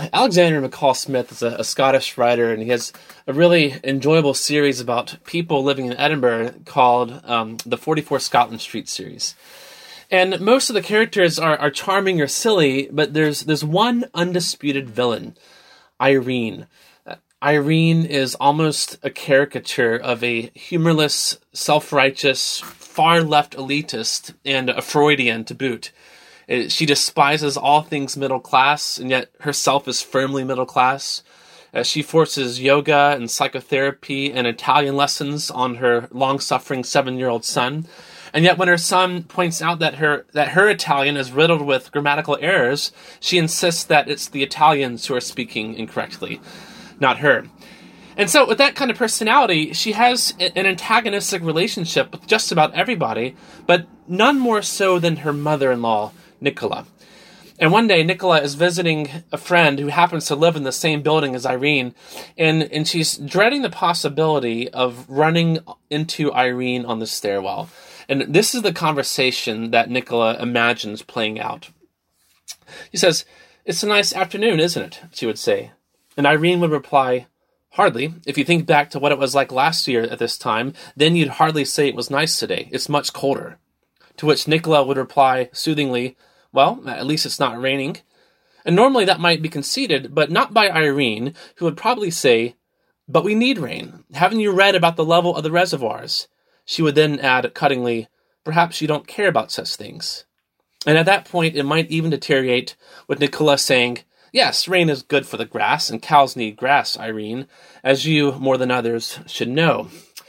Alexander McCall Smith is a Scottish writer, and he has a really enjoyable series about people living in Edinburgh called the 44 Scotland Street series. And most of the characters are charming or silly, but there's one undisputed villain, Irene. Irene is almost a caricature of a humorless, self-righteous, far-left elitist, and a Freudian to boot. She despises all things middle class, and yet herself is firmly middle class. She forces yoga and psychotherapy and Italian lessons on her long-suffering 7-year-old son. And yet when her son points out that her Italian is riddled with grammatical errors, she insists that it's the Italians who are speaking incorrectly, not her. And so with that kind of personality, she has an antagonistic relationship with just about everybody, but none more so than her mother-in-law, Nicola. And one day, Nicola is visiting a friend who happens to live in the same building as Irene, and she's dreading the possibility of running into Irene on the stairwell. And this is the conversation that Nicola imagines playing out. He says, "It's a nice afternoon, isn't it?" she would say. And Irene would reply, "Hardly. If you think back to what it was like last year at this time, then you'd hardly say it was nice today. It's much colder." To which Nicola would reply soothingly, "Well, at least it's not raining." And normally that might be conceded, but not by Irene, who would probably say, "But we need rain. Haven't you read about the level of the reservoirs?" She would then add cuttingly, "Perhaps you don't care about such things." And at that point, it might even deteriorate with Nicola saying, "Yes, rain is good for the grass, and cows need grass, Irene, as you, more than others, should know."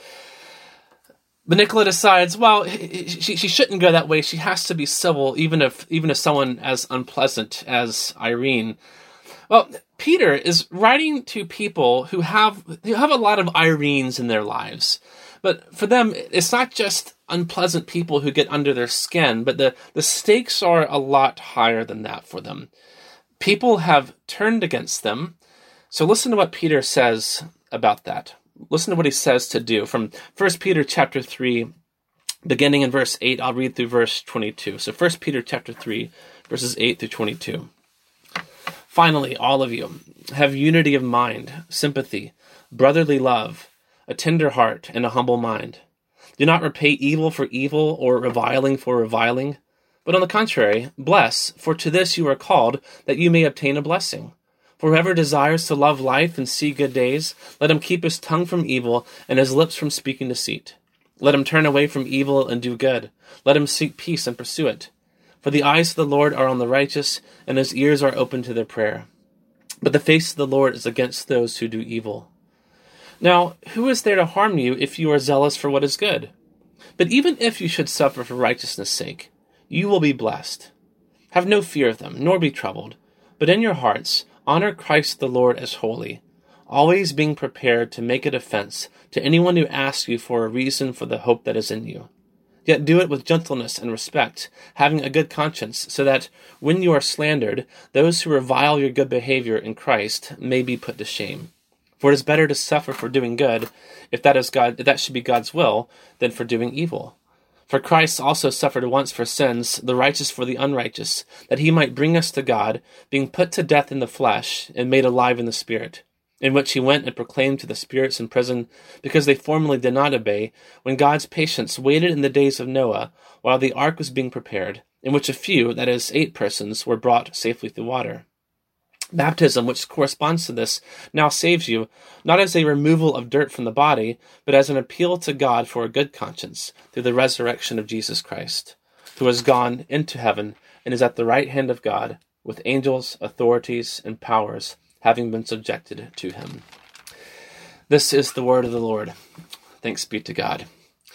But Nicola decides, well, she shouldn't go that way. She has to be civil, even if someone as unpleasant as Irene. Well, Peter is writing to people who have a lot of Irenes in their lives. But for them, it's not just unpleasant people who get under their skin, but the stakes are a lot higher than that for them. People have turned against them. So listen to what Peter says about that. Listen to what he says to do. From 1 Peter chapter 3, beginning in verse 8, I'll read through verse 22. So 1 Peter chapter 3, verses 8 through 22. "Finally, all of you, have unity of mind, sympathy, brotherly love, a tender heart, and a humble mind. Do not repay evil for evil or reviling for reviling, but on the contrary, bless, for to this you are called, that you may obtain a blessing. For whoever desires to love life and see good days, let him keep his tongue from evil and his lips from speaking deceit. Let him turn away from evil and do good. Let him seek peace and pursue it. For the eyes of the Lord are on the righteous, and his ears are open to their prayer. But the face of the Lord is against those who do evil. Now, who is there to harm you if you are zealous for what is good? But even if you should suffer for righteousness' sake, you will be blessed. Have no fear of them, nor be troubled, but in your hearts honor Christ the Lord as holy, always being prepared to make a defense to anyone who asks you for a reason for the hope that is in you. Yet do it with gentleness and respect, having a good conscience, so that when you are slandered, those who revile your good behavior in Christ may be put to shame. For it is better to suffer for doing good, if that should be God's will, than for doing evil. For Christ also suffered once for sins, the righteous for the unrighteous, that he might bring us to God, being put to death in the flesh, and made alive in the Spirit, in which he went and proclaimed to the spirits in prison, because they formerly did not obey, when God's patience waited in the days of Noah, while the ark was being prepared, in which a few, that is, 8 persons, were brought safely through water. Baptism, which corresponds to this, now saves you, not as a removal of dirt from the body, but as an appeal to God for a good conscience, through the resurrection of Jesus Christ, who has gone into heaven and is at the right hand of God, with angels, authorities, and powers, having been subjected to him. This is the word of the Lord. Thanks be to God.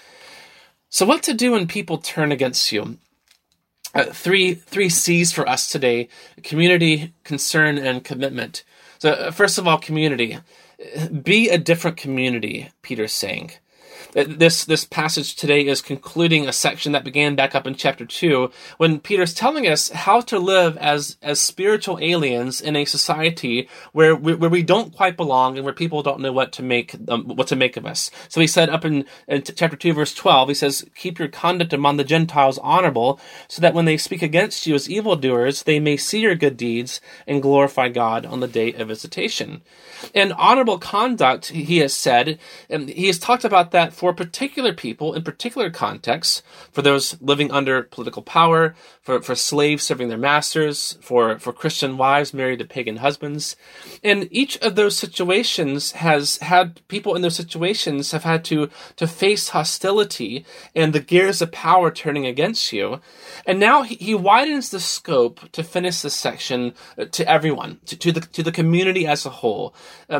So what to do when people turn against you? Three C's for us today: community, concern, and commitment. So first of all, community. Be a different community, Peter's saying. This passage today is concluding a section that began back up in chapter 2, when Peter's telling us how to live as spiritual aliens in a society where we don't quite belong and where people don't know what to make of us. So he said up in chapter 2, verse 12, he says, "Keep your conduct among the Gentiles honorable, so that when they speak against you as evildoers, they may see your good deeds and glorify God on the day of visitation." And honorable conduct, he has said, and he has talked about that for particular people in particular contexts, for those living under political power, for slaves serving their masters, for Christian wives married to pagan husbands. And each of those situations has had, people in those situations have had to face hostility and the gears of power turning against you. And now he widens the scope to finish this section to everyone, to the community as a whole.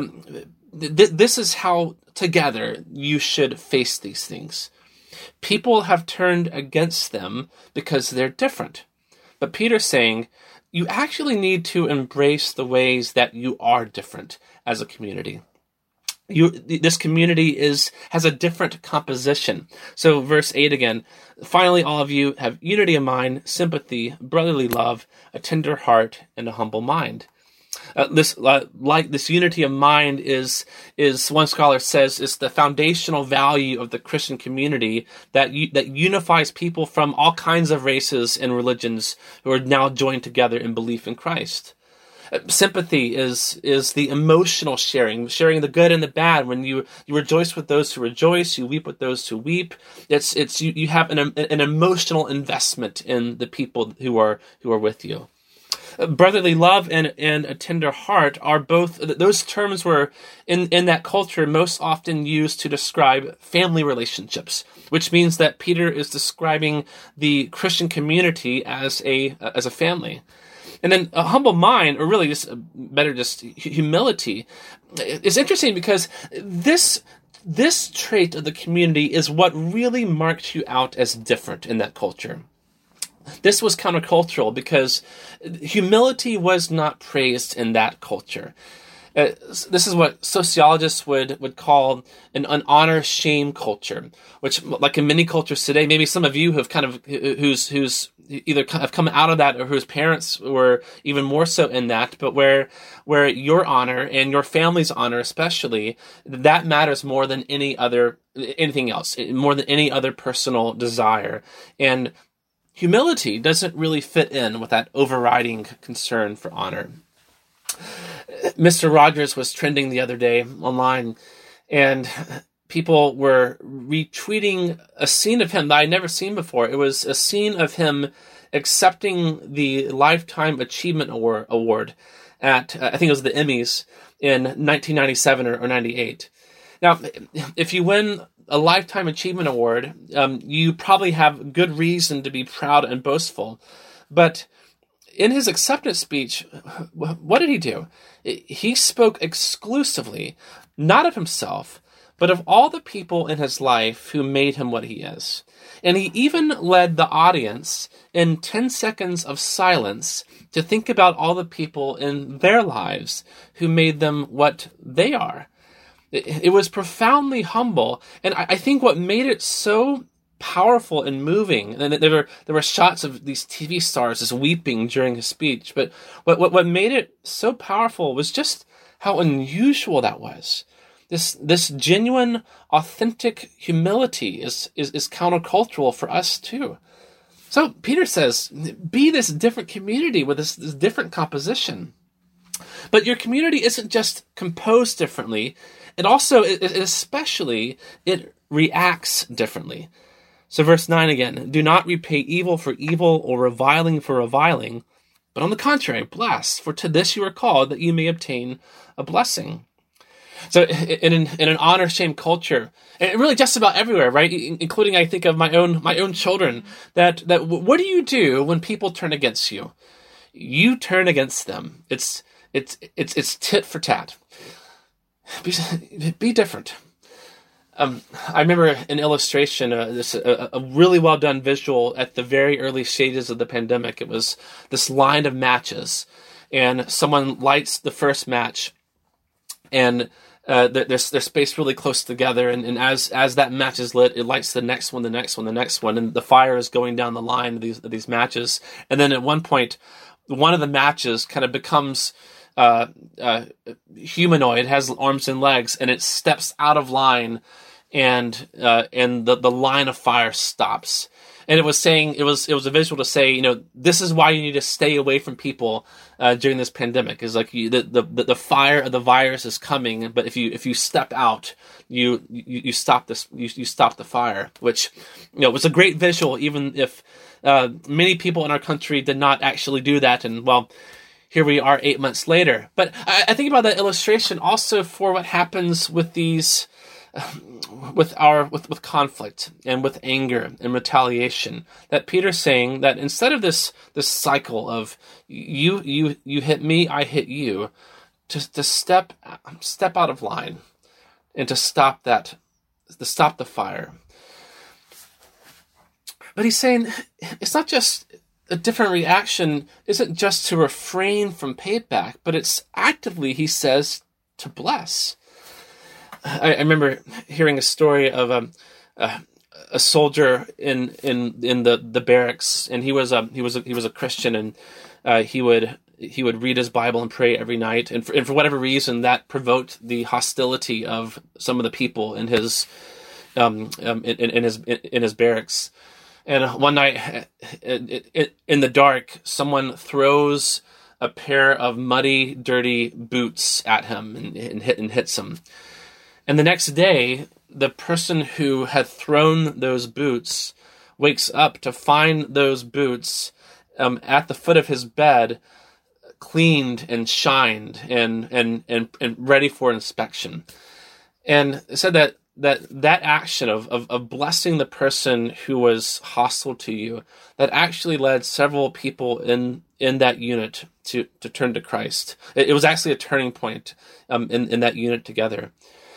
This is how together you should face these things. People have turned against them because they're different. But Peter's saying, you actually need to embrace the ways that you are different as a community. This community has a different composition. So verse 8 again, "Finally, all of you have unity of mind, sympathy, brotherly love, a tender heart, and a humble mind." This unity of mind is one scholar says is the foundational value of the Christian community that unifies people from all kinds of races and religions who are now joined together in belief in Christ. Sympathy is the emotional sharing the good and the bad. When you rejoice with those who rejoice, you weep with those who weep. You have an emotional investment in the people who are with you. Brotherly love and a tender heart are both, those terms were in that culture most often used to describe family relationships, which means that Peter is describing the Christian community as a family. And then a humble mind, or really just humility, is interesting because this trait of the community is what really marked you out as different in that culture. This was countercultural because humility was not praised in that culture. This is what sociologists would call an honor-shame culture, which, like in many cultures today, maybe some of you have who's either have come out of that or whose parents were even more so in that, but where your honor and your family's honor especially, that matters more than anything else, more than any other personal desire. And humility doesn't really fit in with that overriding concern for honor. Mr. Rogers was trending the other day online, and people were retweeting a scene of him that I'd never seen before. It was a scene of him accepting the Lifetime Achievement Award at, I think it was the Emmys in 1997 or 98. Now, if you win a Lifetime Achievement Award, you probably have good reason to be proud and boastful. But in his acceptance speech, what did he do? He spoke exclusively, not of himself, but of all the people in his life who made him what he is. And he even led the audience in 10 seconds of silence to think about all the people in their lives who made them what they are. It was profoundly humble, and I think what made it so powerful and moving, and there were shots of these TV stars just weeping during his speech, but what made it so powerful was just how unusual that was. This genuine, authentic humility is countercultural for us too. So Peter says, be this different community with this different composition. But your community isn't just composed differently, it also, especially, it reacts differently. So verse 9 again, do not repay evil for evil or reviling for reviling, but on the contrary, bless, for to this you are called, that you may obtain a blessing. So in an honor-shame culture, and really just about everywhere, right? Including, I think, of my own children, that what do you do when people turn against you? You turn against them. It's tit for tat. Be different. I remember an illustration, a really well done visual at the very early stages of the pandemic. It was this line of matches, and someone lights the first match, and they're spaced really close together, and as that match is lit, it lights the next one, the next one, the next one, and the fire is going down the line of these matches. And then at one point, one of the matches kind of becomes humanoid, has arms and legs, and it steps out of line, and the line of fire stops. And it was a visual to say, this is why you need to stay away from people during this pandemic. Is like the fire of the virus is coming, but if you step out, you stop this, you stop the fire. Which was a great visual, even if many people in our country did not actually do that. And well, here we are 8 months later. But I think about that illustration also for what happens with these. With conflict and with anger and retaliation, that Peter's saying that instead of this cycle of you hit me, I hit you, to step out of line and to stop the fire. But he's saying it's not just a different reaction, isn't just to refrain from payback, but it's actively, he says, to bless. I remember hearing a story of a soldier in the barracks, and he was a Christian, and he would read his Bible and pray every night, and for whatever reason that provoked the hostility of some of the people in his in his barracks. And one night in the dark, someone throws a pair of muddy, dirty boots at him and hits him. And the next day, the person who had thrown those boots wakes up to find those boots at the foot of his bed, cleaned and shined and ready for inspection. And it said that action of blessing the person who was hostile to you, that actually led several people in that unit to turn to Christ. It was actually a turning point in that unit together.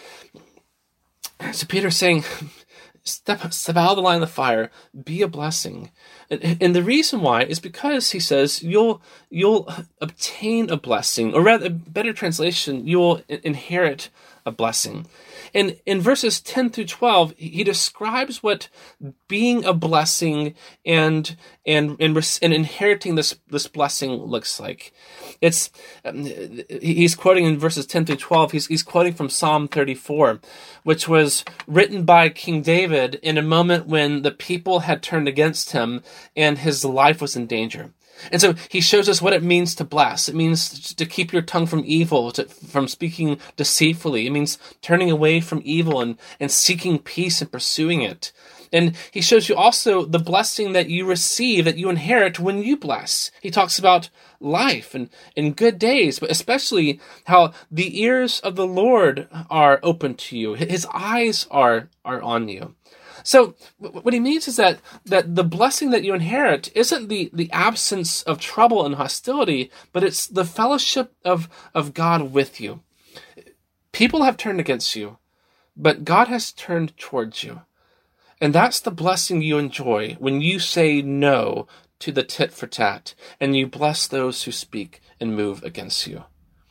So Peter's saying, step out of the line of the fire, be a blessing. And the reason why is because, he says, you'll obtain a blessing, or rather, a better translation, you'll inherit a blessing. And in verses 10 through 12, he describes what being a blessing and inheriting this blessing looks like. It's he's quoting in verses 10 through 12. He's quoting from Psalm 34, which was written by King David in a moment when the people had turned against him and his life was in danger. And so he shows us what it means to bless. It means to keep your tongue from evil, from speaking deceitfully. It means turning away from evil and seeking peace and pursuing it. And he shows you also the blessing that you receive, that you inherit when you bless. He talks about life and good days, but especially how the ears of the Lord are open to you. His eyes are on you. So what he means is that the blessing that you inherit isn't the absence of trouble and hostility, but it's the fellowship of God with you. People have turned against you, but God has turned towards you. And that's the blessing you enjoy when you say no to the tit for tat, and you bless those who speak and move against you.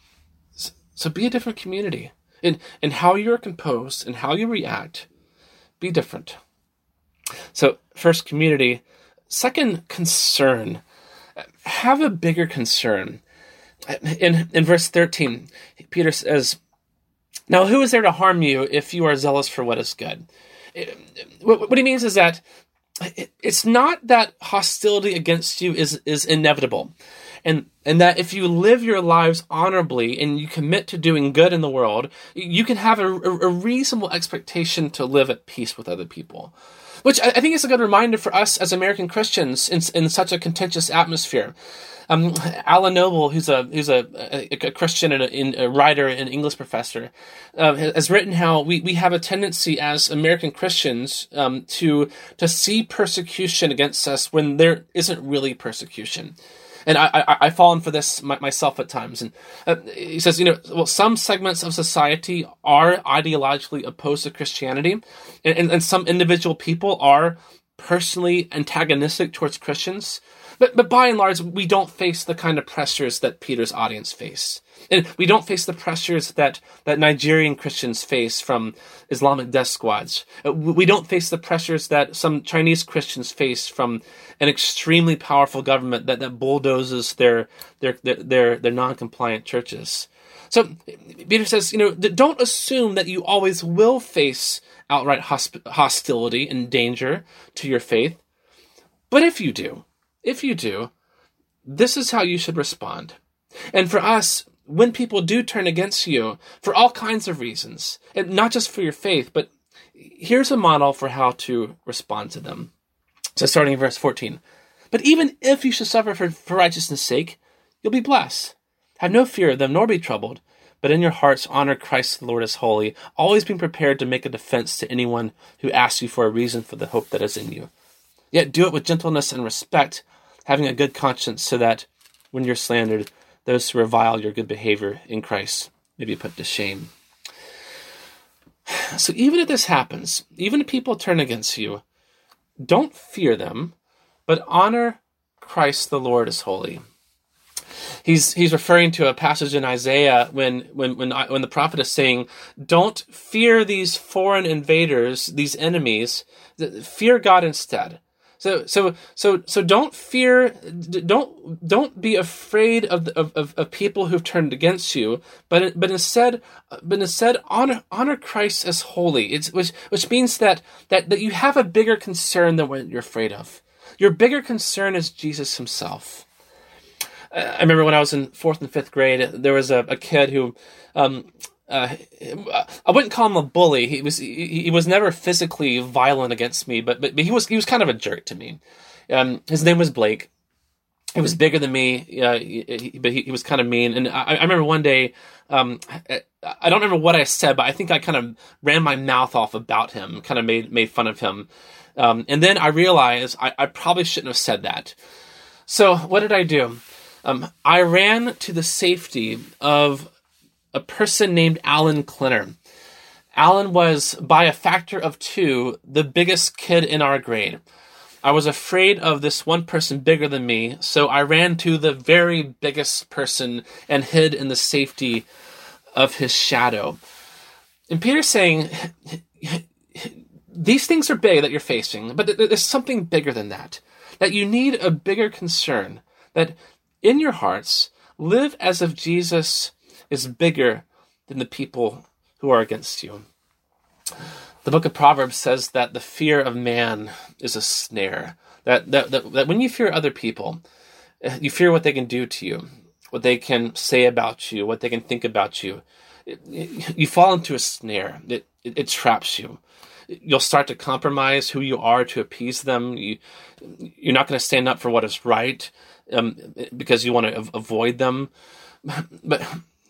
So be a different community. In how you're composed and how you react, be different. So, first, community. Second, concern. Have a bigger concern. In verse 13, Peter says, "Now who is there to harm you if you are zealous for what is good?" What he means is that it's not that hostility against you is inevitable. And that if you live your lives honorably and you commit to doing good in the world, you can have a reasonable expectation to live at peace with other people. Which I think is a good reminder for us as American Christians in such a contentious atmosphere. Alan Noble, who's a Christian and a writer and English professor, has written how we have a tendency as American Christians to see persecution against us when there isn't really persecution. And I've fallen for this myself at times. And he says, some segments of society are ideologically opposed to Christianity, and some individual people are personally antagonistic towards Christians. But by and large, we don't face the kind of pressures that Peter's audience face. And we don't face the pressures that Nigerian Christians face from Islamic death squads. We don't face the pressures that some Chinese Christians face from an extremely powerful government that bulldozes their non-compliant churches. So Peter says, don't assume that you always will face outright hostility and danger to your faith. But if you do, this is how you should respond. And for us, when people do turn against you for all kinds of reasons, and not just for your faith, but here's a model for how to respond to them. So starting in verse 14. But even if you should suffer for righteousness' sake, you'll be blessed. Have no fear of them, nor be troubled, but in your hearts honor Christ the Lord as holy, always being prepared to make a defense to anyone who asks you for a reason for the hope that is in you. Yet do it with gentleness and respect, having a good conscience, so that when you're slandered, those who revile your good behavior in Christ may be put to shame. So even if this happens, even if people turn against you, don't fear them, but honor Christ the Lord as holy. He's referring to a passage in Isaiah when the prophet is saying, don't fear these foreign invaders, these enemies, fear God instead. So don't fear, don't be afraid of people who've turned against you, but instead honor Christ as holy. Which means that you have a bigger concern than what you're afraid of. Your bigger concern is Jesus himself. I remember when I was in 4th and 5th grade, there was a kid who, I wouldn't call him a bully. He was never physically violent against me, but he was kind of a jerk to me. His name was Blake. He was bigger than me, but he was kind of mean. And I remember one day, I don't remember what I said, but I think I kind of ran my mouth off about him, kind of made fun of him. And then I realized I probably shouldn't have said that. So what did I do? I ran to the safety of a person named Alan Klenner. Alan was, by a factor of 2, the biggest kid in our grade. I was afraid of this one person bigger than me, so I ran to the very biggest person and hid in the safety of his shadow. And Peter's saying, these things are big that you're facing, but there's something bigger than that. That you need a bigger concern. That in your hearts, live as if Jesus is bigger than the people who are against you. The book of Proverbs says that the fear of man is a snare. That when you fear other people, you fear what they can do to you, what they can say about you, what they can think about you. You fall into a snare. It traps you. You'll start to compromise who you are to appease them. You're not going to stand up for what is right because you want to avoid them. But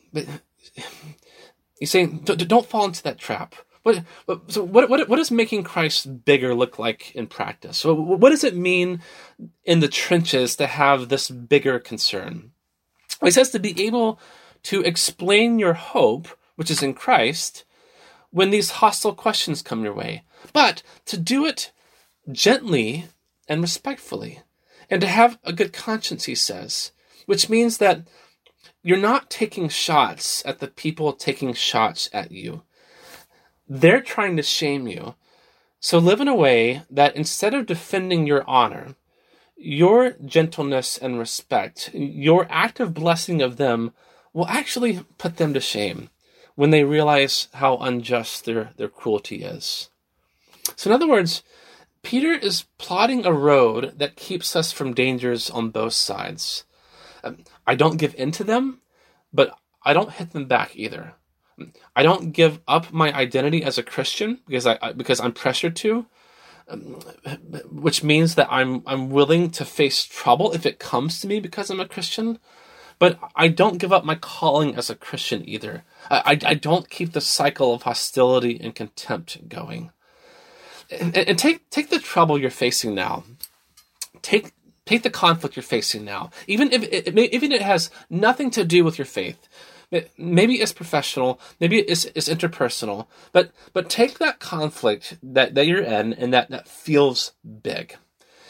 he's saying, don't fall into that trap. So what does making Christ bigger look like in practice? So what does it mean in the trenches to have this bigger concern? Well, he says to be able to explain your hope, which is in Christ, when these hostile questions come your way, but to do it gently and respectfully, and to have a good conscience, he says, which means that you're not taking shots at the people taking shots at you. They're trying to shame you. So live in a way that instead of defending your honor, your gentleness and respect, your active blessing of them will actually put them to shame when they realize how unjust their cruelty is. So in other words, Peter is plotting a road that keeps us from dangers on both sides. I don't give in to them, but I don't hit them back either. I don't give up my identity as a Christian because I'm pressured to, which means that I'm willing to face trouble if it comes to me because I'm a Christian. But I don't give up my calling as a Christian either. I don't keep the cycle of hostility and contempt going. And take the trouble you're facing now. Take the conflict you're facing now. Even if it has nothing to do with your faith. Maybe it's professional, maybe it's interpersonal, but take that conflict that you're in and that feels big.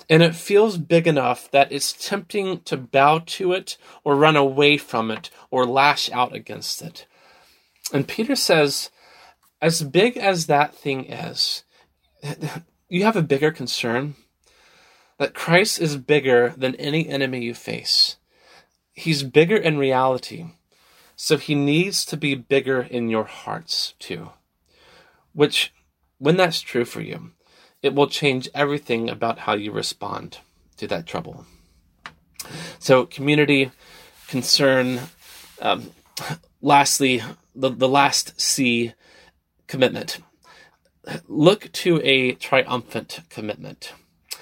And it feels big enough that it's tempting to bow to it or run away from it or lash out against it. And Peter says, as big as that thing is, you have a bigger concern. That Christ is bigger than any enemy you face. He's bigger in reality. So he needs to be bigger in your hearts too. Which, when that's true for you, it will change everything about how you respond to that trouble. So community, concern, lastly, the last C, commitment. Look to a triumphant commitment.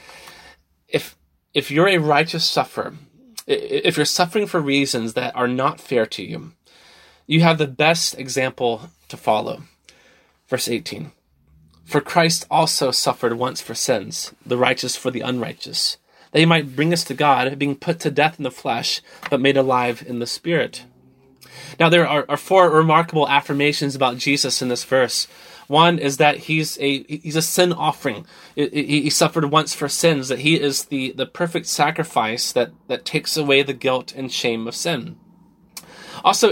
If you're a righteous sufferer, if you're suffering for reasons that are not fair to you, you have the best example to follow. Verse 18. For Christ also suffered once for sins, the righteous for the unrighteous, that he might bring us to God, being put to death in the flesh, but made alive in the spirit. Now there are four remarkable affirmations about Jesus in this verse. One is that he's a sin offering. He suffered once for sins, that he is the perfect sacrifice that takes away the guilt and shame of sin. Also,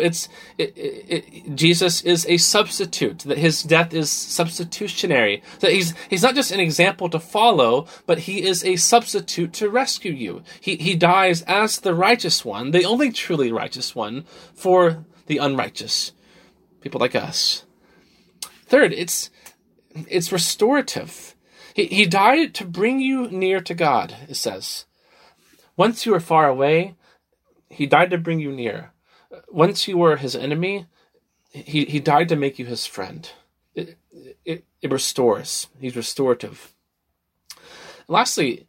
Jesus is a substitute, that his death is substitutionary. That he's not just an example to follow, but he is a substitute to rescue you. He dies as the righteous one, the only truly righteous one, for the unrighteous, people like us. Third, it's restorative. He died to bring you near to God, it says. Once you were far away, he died to bring you near. Once you were his enemy, he died to make you his friend. It restores. He's restorative. Lastly,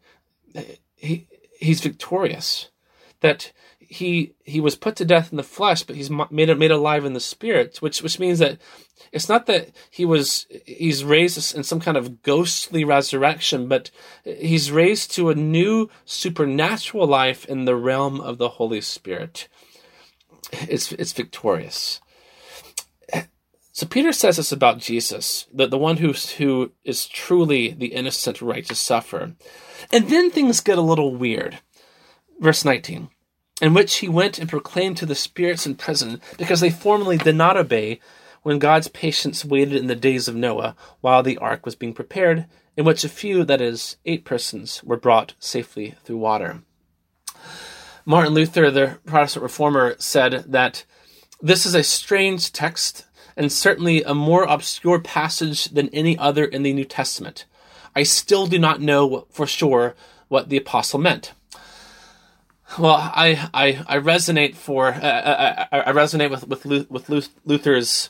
he's victorious. That he was put to death in the flesh, but he's made alive in the spirit, which means that it's not that he's raised in some kind of ghostly resurrection, but he's raised to a new supernatural life in the realm of the Holy Spirit. It's victorious. So Peter says this about Jesus, the one who is truly the innocent, righteous sufferer. And then things get a little weird. Verse 19, in which he went and proclaimed to the spirits in prison, because they formerly did not obey, when God's patience waited in the days of Noah, while the ark was being prepared, in which a few, that is, 8 persons, were brought safely through water. Martin Luther, the Protestant reformer, said that this is a strange text, and certainly a more obscure passage than any other in the New Testament. I still do not know for sure what the apostle meant. Well, I resonate I resonate with Luther's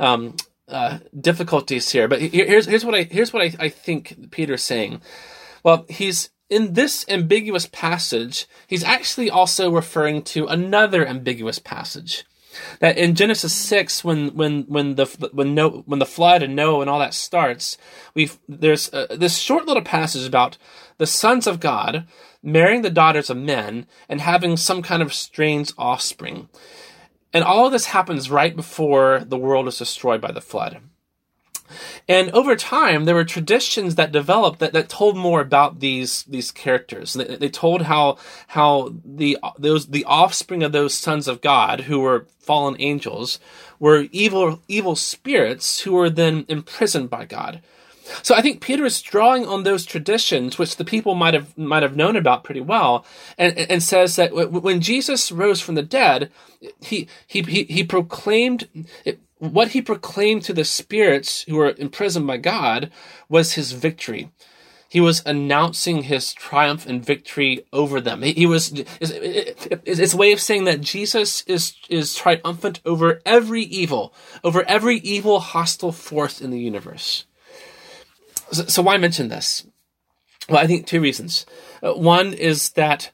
difficulties here. But here's what I think Peter's saying. Well, he's in this ambiguous passage. He's actually also referring to another ambiguous passage. That in Genesis 6, when the flood and Noah and all that starts, there's this short little passage about the sons of God marrying the daughters of men and having some kind of strange offspring. And all of this happens right before the world is destroyed by the flood. And over time, there were traditions that developed that told more about these characters. They told how the offspring of those sons of God, who were fallen angels, were evil spirits who were then imprisoned by God. So I think Peter is drawing on those traditions, which the people might have known about pretty well, and says that when Jesus rose from the dead, he proclaimed. What he proclaimed to the spirits who were imprisoned by God was his victory. He was announcing his triumph and victory over them. It's a way of saying that Jesus is triumphant over every evil hostile force in the universe. So why mention this? Well, I think 2 reasons. One is that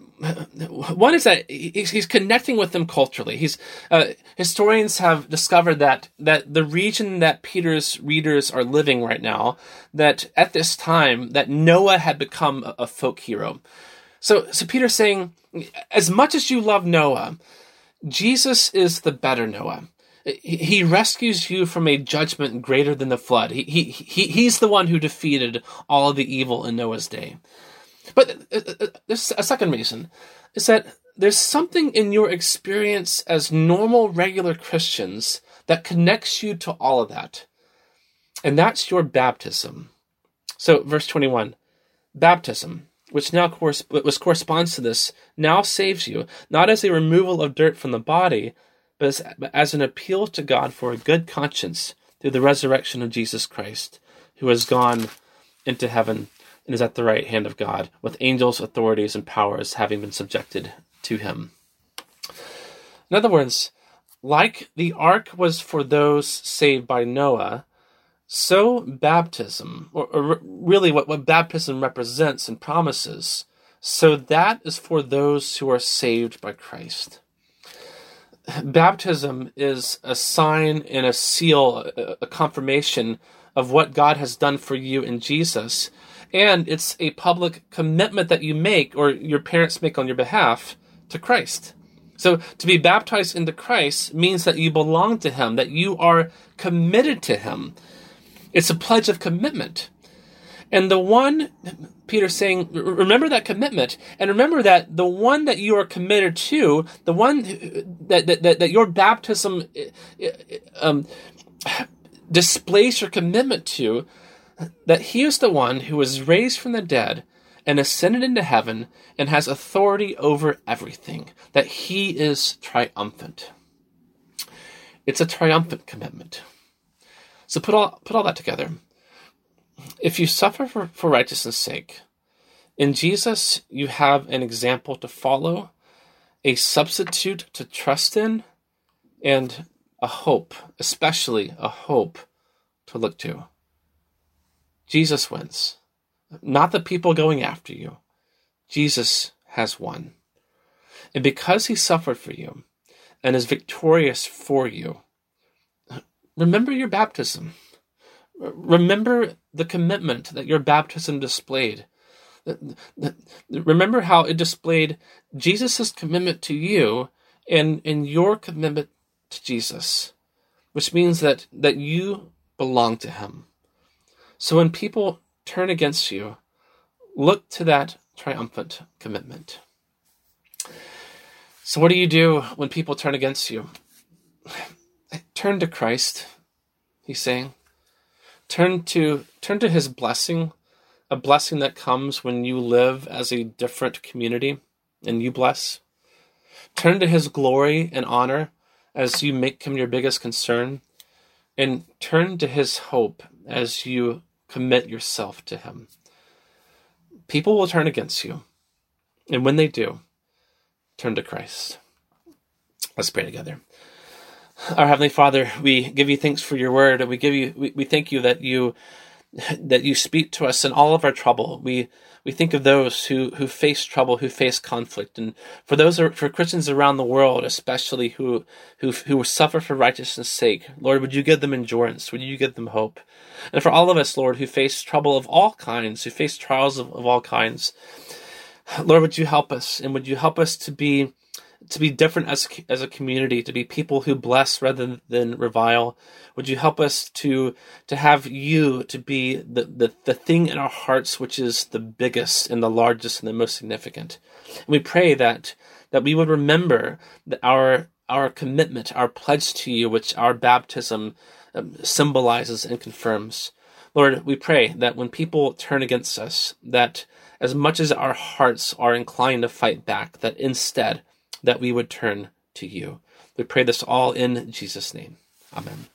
he's connecting with them culturally. Historians have discovered that the region that Peter's readers are living right now, that at this time, that Noah had become a folk hero. So Peter's saying, as much as you love Noah, Jesus is the better Noah. He rescues you from a judgment greater than the flood. He's the one who defeated all of the evil in Noah's day. But there's a second reason, is that there's something in your experience as normal, regular Christians that connects you to all of that. And that's your baptism. So, verse 21, baptism, which now corresponds to this, now saves you, not as a removal of dirt from the body, but as an appeal to God for a good conscience through the resurrection of Jesus Christ, who has gone into heaven and is at the right hand of God, with angels, authorities, and powers having been subjected to him. In other words, like the ark was for those saved by Noah, so baptism, or really what baptism represents and promises, so that is for those who are saved by Christ. Baptism is a sign and a seal, a confirmation of what God has done for you in Jesus. And it's a public commitment that you make, or your parents make on your behalf, to Christ. So to be baptized into Christ means that you belong to him, that you are committed to him. It's a pledge of commitment. And the one, Peter's saying, remember that commitment. And remember that the one that you are committed to, the one that your baptism displays your commitment to, that he is the one who was raised from the dead and ascended into heaven and has authority over everything, that he is triumphant. It's a triumphant commitment. So put all that together. If you suffer for righteousness' sake, in Jesus you have an example to follow, a substitute to trust in, and a hope, especially a hope to look to. Jesus wins. Not the people going after you. Jesus has won. And because he suffered for you and is victorious for you, remember your baptism. Remember the commitment that your baptism displayed. Remember how it displayed Jesus' commitment to you and your commitment to Jesus, which means that you belong to him. So when people turn against you, look to that triumphant commitment. So what do you do when people turn against you? Turn to Christ, he's saying. Turn to his blessing, a blessing that comes when you live as a different community and you bless. Turn to his glory and honor as you make him your biggest concern, and turn to his hope as you commit yourself to him. People will turn against you, and when they do, turn to Christ. Let's pray together. Our Heavenly Father, we give you thanks for your word, and we thank you that you speak to us in all of our trouble. We think of those who face trouble, who face conflict, and for Christians around the world, especially who suffer for righteousness' sake. Lord, would you give them endurance? Would you give them hope? And for all of us, Lord, who face trouble of all kinds, who face trials of all kinds, Lord, would you help us, and would you help us to be different as a community, to be people who bless rather than revile. Would you help us to have you to be the thing in our hearts which is the biggest and the largest and the most significant. And we pray that we would remember that our commitment, our pledge to you, which our baptism symbolizes and confirms. Lord, we pray that when people turn against us, that as much as our hearts are inclined to fight back, that instead that we would turn to you. We pray this all in Jesus' name. Amen.